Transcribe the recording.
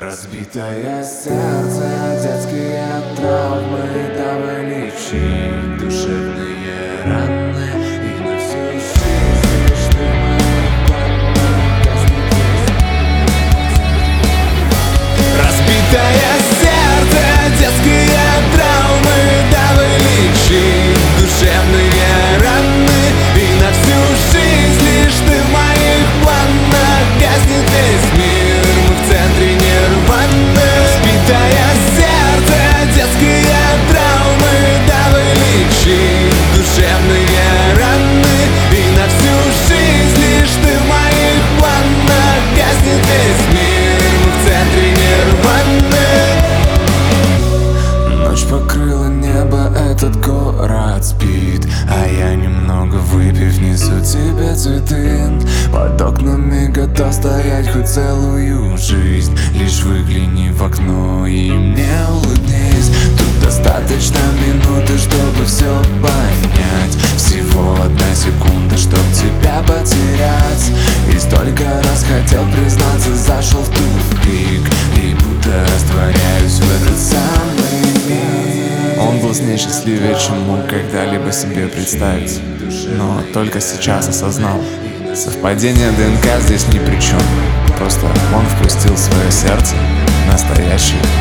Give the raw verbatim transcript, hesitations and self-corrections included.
Разбитое сердце, детские травмы, давай лечить душевные раны. И на всю жизнь лишь ты моя память, гаснет весь. Разбитое сердце, детские травмы, давай лечить душевные раны. И на всю жизнь лишь ты в моих планах, гаснет весь мир, мы в центре нирваны. Разбитое сердце, детские травмы, давай лечить душевные раны. И на всю жизнь лишь ты в моих планах, гаснет весь мир, мы в центре нирваны. Ночь покрыла небо, этот город спит, а я немного выпив несу тебе цветы. Под окнами готов стоять хоть целую жизнь. Лишь выгляни в окно и мне улыбнись. Тут достаточно минуты, чтобы все понять. Всего одна секунда, чтоб тебя потерять. И столько раз хотел признаться, зашел в тупик, и будто растворяюсь в этот самый миг. Он был с ней счастливее, чем мог когда-либо себе представить. Но только сейчас осознал, совпадение ДНК здесь ни при чем. Просто он впустил в свое сердце настоящий